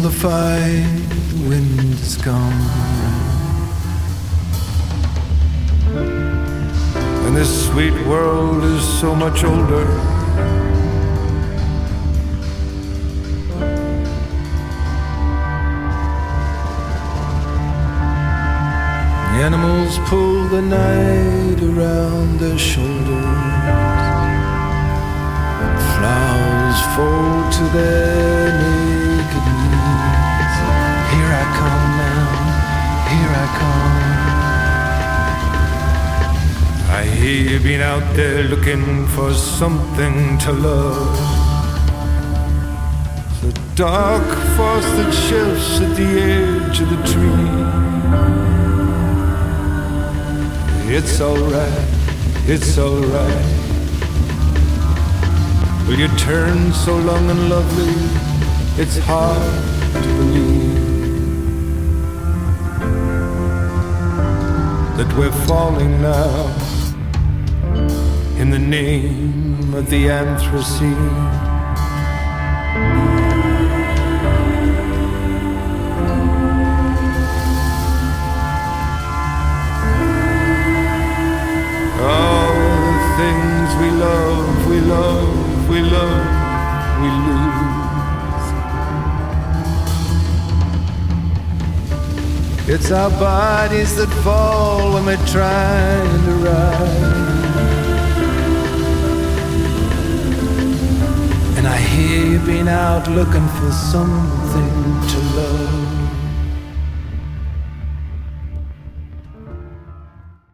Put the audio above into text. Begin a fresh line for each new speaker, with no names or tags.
the fight, the wind is gone. And this sweet world is so much older. The animals pull the night around their shoulders. Flowers fall to their naked knees. Here I come now, here I come. I hear you've been out there looking for something to love. The dark force that shifts at the edge of the tree. It's alright, it's alright. Will you turn so long and lovely? It's hard to believe that we're falling now in the name of the Anthropocene. All the things we love, we love, we love, we lose. It's our bodies that fall when we're trying to rise. And I hear you've been out looking for something to love.